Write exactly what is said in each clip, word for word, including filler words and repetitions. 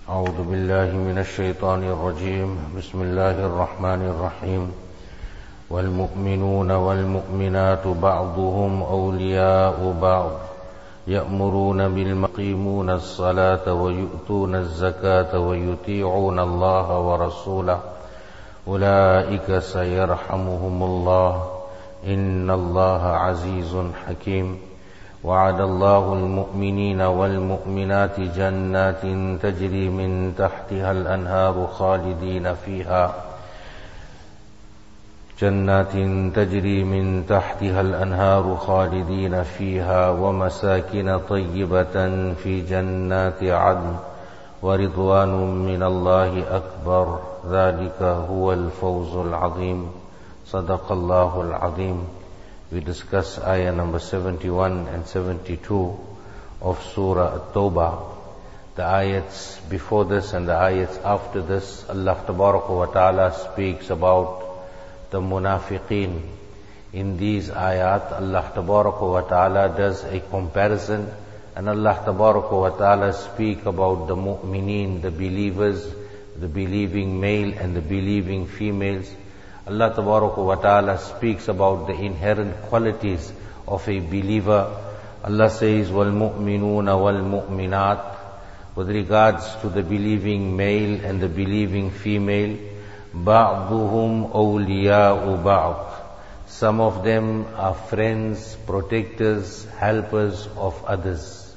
أعوذ بالله من الشيطان الرجيم بسم الله الرحمن الرحيم والمؤمنون والمؤمنات بعضهم أولياء بعض يأمرون بالمقيمون الصلاة ويؤتون الزكاة ويطيعون الله ورسوله أولئك سيرحمهم الله إن الله عزيز حكيم وعد الله المؤمنين والمؤمنات جنات تجري من تحتها الأنهار خالدين فيها جنات تجري من تحتها الأنهار خالدين فيها ومساكن طيبة في جنات عدن ورضوان من الله أكبر ذلك هو الفوز العظيم صدق الله العظيم. We discuss ayah number seventy-one and seventy-two of Surah At-Tawbah. The ayats before this and the ayats after this, Allah Tabaraka wa Ta'ala speaks about the munafiqeen. In these ayat, Allah Tabaraka wa Ta'ala does a comparison, and Allah Tabaraka wa Ta'ala speak about the mu'mineen, the believers, the believing male and the believing females. Allah Tabaraka wa Ta'ala speaks about the inherent qualities of a believer. Allah says, وَالْمُؤْمِنُونَ وَالْمُؤْمِنَاتِ, with regards to the believing male and the believing female, بَعْضُهُمْ أَوْلِيَاءُ بَعْضٍ, some of them are friends, protectors, helpers of others.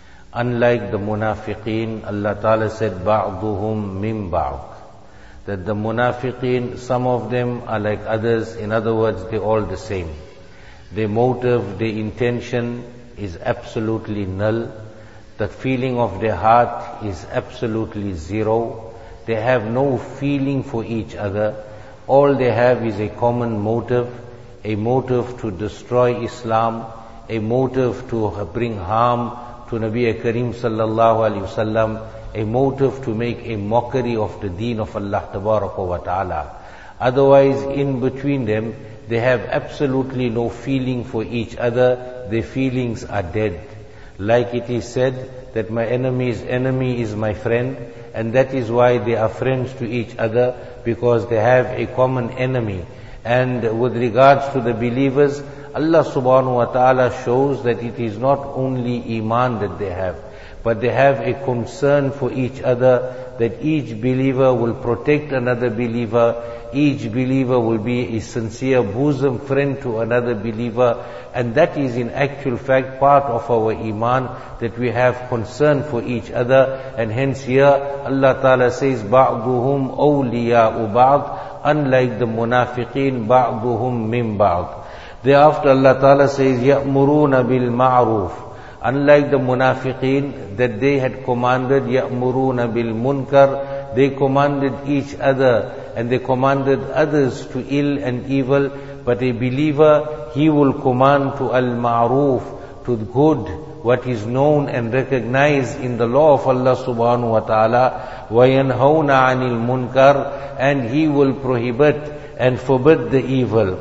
Unlike the munafiqeen, Allah Ta'ala said, بَعْضُهُمْ مِنْ بَعْضٍ, that the munafiqeen, some of them are like others. In other words, they're all the same. Their motive, their intention is absolutely null. The feeling of their heart is absolutely zero. They have no feeling for each other. All they have is a common motive, a motive to destroy Islam, a motive to bring harm to Nabi Kareem sallallahu alaihi wasallam, a motive to make a mockery of the deen of Allah Tabaraka wa Ta'ala. Otherwise, in between them, they have absolutely no feeling for each other. Their feelings are dead. Like it is said that my enemy's enemy is my friend, and that is why they are friends to each other, because they have a common enemy. And with regards to the believers, Allah subhanahu wa ta'ala shows that it is not only iman that they have, but they have a concern for each other, that each believer will protect another believer, each believer will be a sincere bosom friend to another believer, and that is in actual fact part of our iman, that we have concern for each other. And hence here Allah Ta'ala says, بَعْضُهُمْ أَوْلِيَاءُ بَعْضٍ, unlike the munafiqeen, بَعْضُهُمْ مِنْ بَعْضٍ. Thereafter Allah Ta'ala says, يَأْمُرُونَ بِالْمَعْرُوفِ, unlike the munafiqeen, that they had commanded يَأْمُرُونَ بِالْمُنْكَرِ, they commanded each other and they commanded others to ill and evil. But a believer, he will command to al-ma'ruf, to good, what is known and recognized in the law of Allah subhanahu wa ta'ala. وَيَنْهَوْنَ عَنِ الْمُنْكَرِ, and he will prohibit and forbid the evil.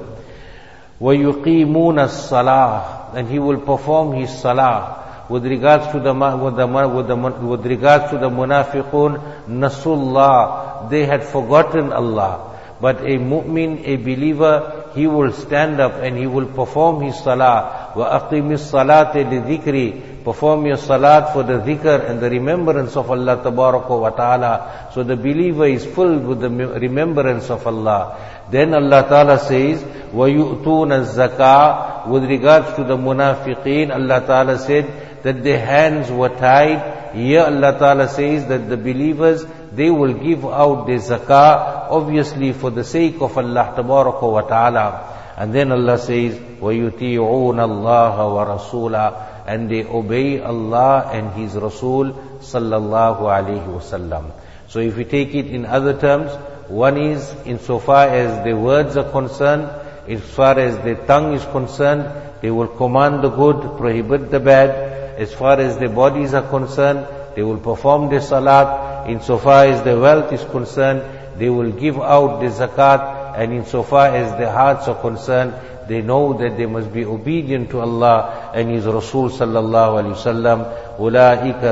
وَيُقِيمُونَ الصَّلَاةِ, and he will perform his salah. With regards to the with the with, the, with regards to the munafiqun, nasullah, they had forgotten Allah. But a mu'min, a believer, he will stand up and he will perform his salah. وَأَقِيمِ الصَّلَاةِ لِذِكْرِ, perform your salat for the dhikr and the remembrance of Allah Tabaraka wa Ta'ala. So the believer is filled with the remembrance of Allah. Then Allah Ta'ala says, وَيُؤْتُونَ الزَّكَاةِ, with regards to the munafiqeen, Allah Ta'ala said that their hands were tied. Here Allah Ta'ala says that the believers, they will give out their zakah, obviously for the sake of Allah Tabaraka wa Ta'ala. And then Allah says, وَيُطِيعُونَ اللَّهَ وَرَسُولَهُ, and they obey Allah and His Rasul sallallahu alayhi wasallam. So if we take it in other terms, one is insofar as the words are concerned, as far as the tongue is concerned, they will command the good, prohibit the bad. As far as their bodies are concerned, they will perform their salat. Insofar as their wealth is concerned, they will give out the zakat. And insofar as their hearts are concerned, They know that they must be obedient to Allah and His Rasul sallallahu alaihi wasallam. Ulaika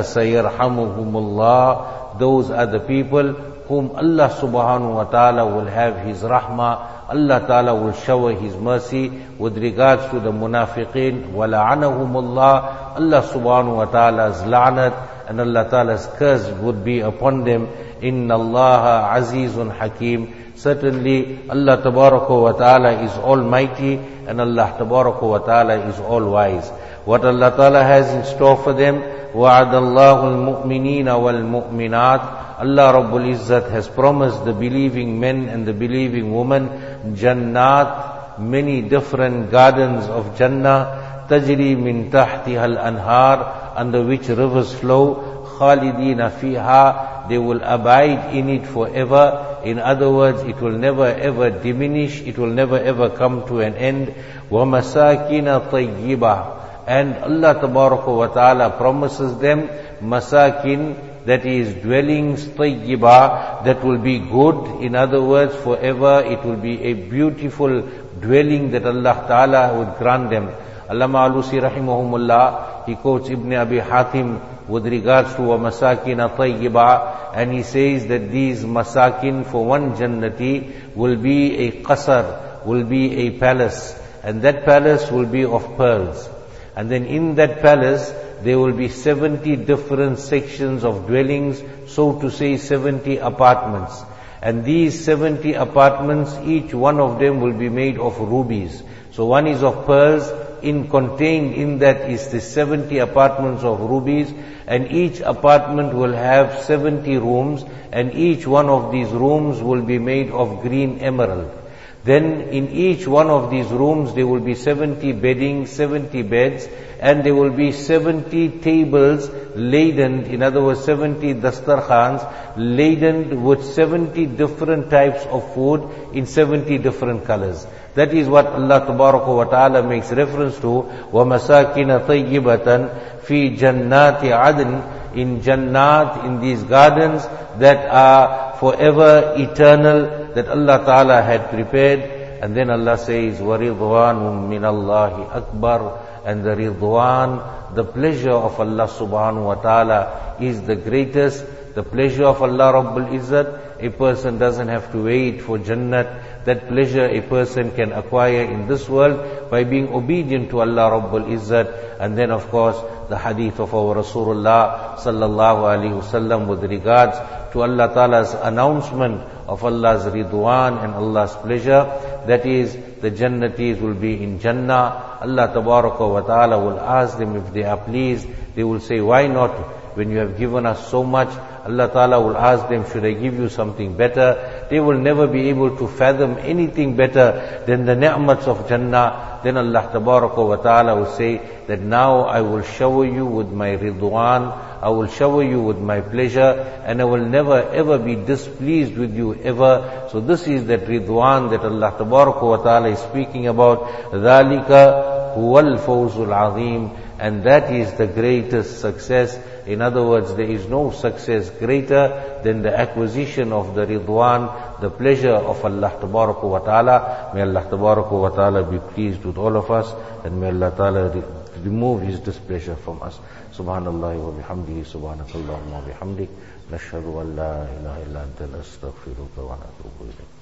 sayarhamuhumullah. Those are the people whom Allah subhanahu wa ta'ala will have His rahmah. Allah ta'ala will shower His mercy. With regards to the munafiqeen, wala'anahumullah. Allah subhanahu wa ta'ala's la'nat and Allah ta'ala's curse would be upon them. Inna Allaha azizun hakim. Certainly Allah tabaraka wa ta'ala is almighty and Allah tabaraka wa ta'ala is all wise. What Allah ta'ala has in store for them, wa'adallahu al-mu'minina wal-mu'minat. Allah Rabbul Izzat has promised the believing men and the believing women Jannat, many different gardens of Jannah, tajri min tahtiha al-anhar, under which rivers flow, khalidina fiha, they will abide in it forever. In other words, it will never ever diminish, it will never ever come to an end. Wa masakina tayyibah, and Allah Tabaraka wa Ta'ala promises them masakin, that is dwellings, tayyibah, that will be good. In other words, forever it will be a beautiful dwelling that Allah Ta'ala would grant them. Allama Alusi rahimahumullah, he quotes Ibn Abi Hatim with regards to a masakin tayyibah, and he says that these masakin for one jannati will be a qasr, will be a palace, and that palace will be of pearls. And then in that palace there will be seventy different sections of dwellings, so to say seventy apartments. And these seventy apartments, each one of them will be made of rubies. So one is of pearls, in contained in that is the seventy apartments of rubies, and each apartment will have seventy rooms, and each one of these rooms will be made of green emerald. Then in each one of these rooms there will be seventy beddings, seventy beds, and there will be seventy tables laden, in other words seventy dastarkhans laden with seventy different types of food in seventy different colors. That is what Allah Tabaraka wa Ta'ala makes reference to. وَمَسَاكِنَ طَيِّبَةً فِي جَنَّاتِ عَدْنٍ, in Jannat, in these gardens that are forever eternal, that Allah Ta'ala had prepared. And then Allah says, وَرِضْوَانٌ مِّنَ اللَّهِ أَكْبَرُ, and the Ridwan, the pleasure of Allah Subhanahu wa Ta'ala is the greatest. The pleasure of Allah Rabbul Izzat, a person doesn't have to wait for Jannat. That pleasure a person can acquire in this world by being obedient to Allah Rabbul Izzat. And then of course the hadith of our Rasulullah sallallahu alaihi wasallam with regards to Allah Ta'ala's announcement of Allah's Ridwan and Allah's pleasure, that is the Jannatis will be in Jannah. Allah Tabaraka wa Ta'ala will ask them if they are pleased. They will say, why not? When you have given us so much, Allah Ta'ala will ask them, should I give you something better? They will never be able to fathom anything better than the ni'mats of Jannah. Then Allah Tabaraka wa Ta'ala will say that now I will shower you with my Ridwan, I will shower you with my pleasure, and I will never ever be displeased with you ever. So this is that Ridwan that Allah Tabaraka wa Ta'ala is speaking about. ذَلِكَ هُوَ الْفَوْزُ الْعَظِيمُ, and that is the greatest success. In other words, there is no success greater than the acquisition of the Ridwan, the pleasure of Allah Tabaraka wa Ta'ala. May Allah Tabaraka wa Ta'ala be pleased with all of us, and may Allah Ta'ala re remove His displeasure from us. Subhanallah wa bihamdihi, subhanakallahumma wa bihamdik, nashhadu an la ilaha illa anta, nastaghfiruka wa natubu ilayk.